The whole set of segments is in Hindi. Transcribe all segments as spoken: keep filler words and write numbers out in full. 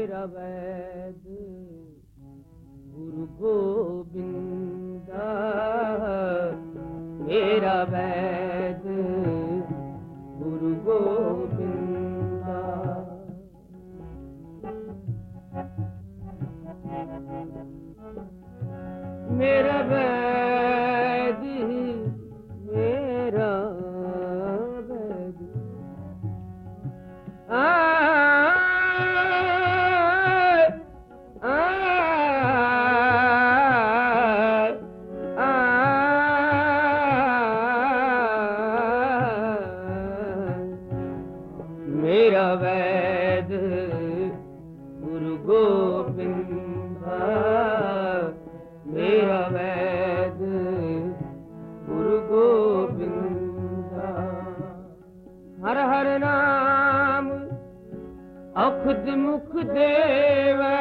मेरा वैद गुरु गोविंदा, मेरा वैद गुरु गोविंदा। मेरा वैद मेरा वैद आ मेरा वैद गुरु गोविंदा, मेरा वैद गुरु गोविंदा। हर हर नाम अखुद मुख देवै,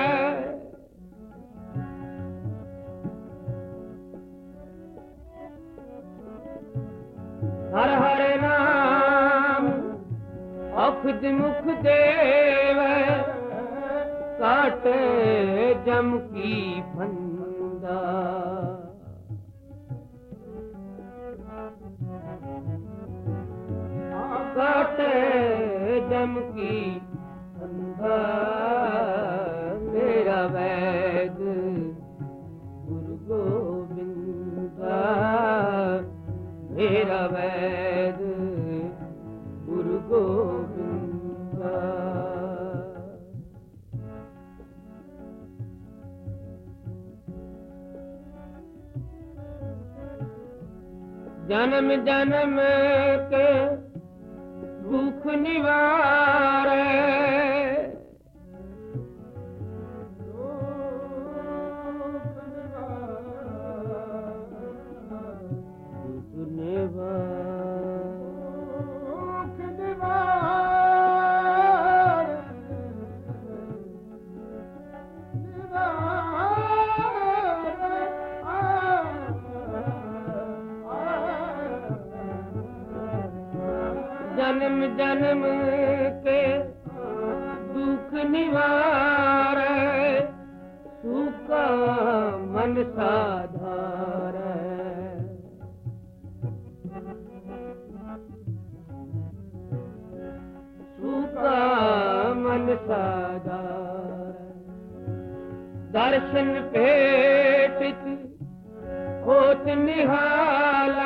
हर हर नाम अखुद मुख देवै, काटे जम की फंदा। काटे जम की फंदा, मेरा वैद गुरु गोविंदा, मेरा वैद गुरु गोविंदा। जन्म जन्म के दुख निवारे, दुख निवारे, जन्म जन्म के दुख निवारे, सूखा मन साधारे। सूखा मन साधारे, दर्शन भेटित होत निहाला।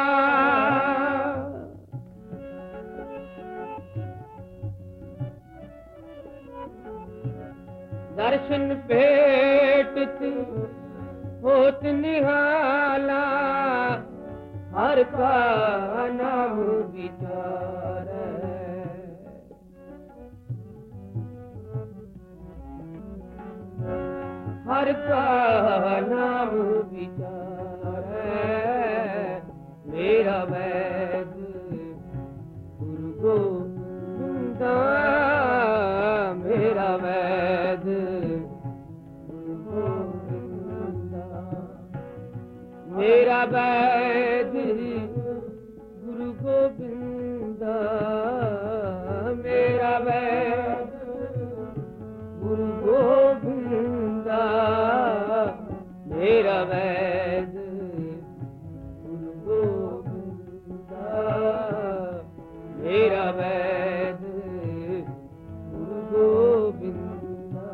दर्शन भेटित होत निहाला, हर का नाम विचार। हर का नाम विचार, मेरा वैद गुरु गोविंदा, मेरा वैद गुरु गोविंदा। मेरा वैद गुरु गोविंदा, मेरा वैद गुरु गोविंदा, मेरा वैद गुरु गोविंदा, मेरा वैद गुरु गोविंदा।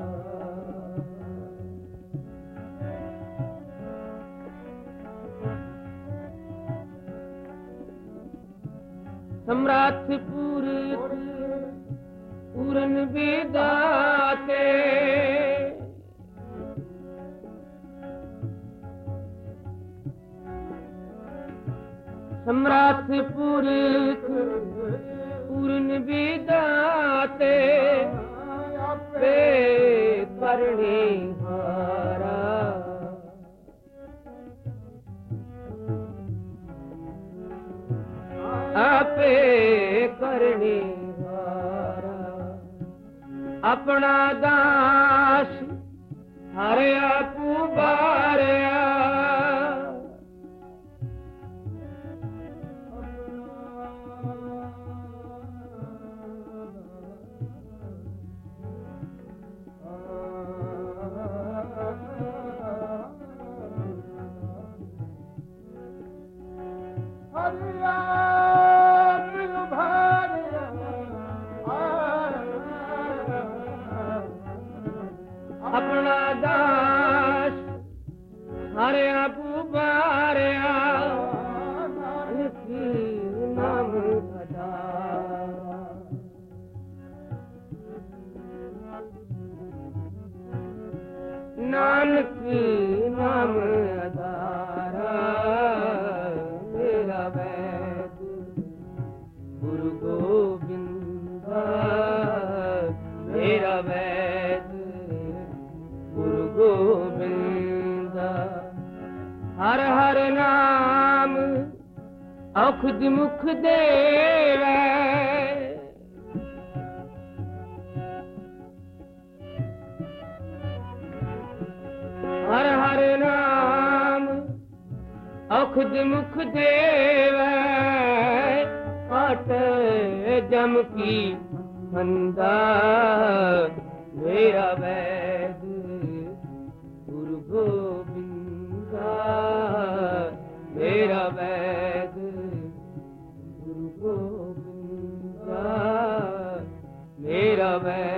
सम्राट पूरित पूरन विदाते, सम्राट पूरित पूरन विदाते, पे करणी हारा। आपे करणी हारा, अपना दास हरे आपू बारया। नानक नाम आधारा मेरा वैद गुरु गोविंद मेरा वैद गुरु गोविंद हर हर नाम औखद मुख देवै हर हर नाम औखद मुख देवै काट जम की फंदा मेरा वैद गुरु गोविंद मेरा वैद गुरु गोविंद मेरा वैद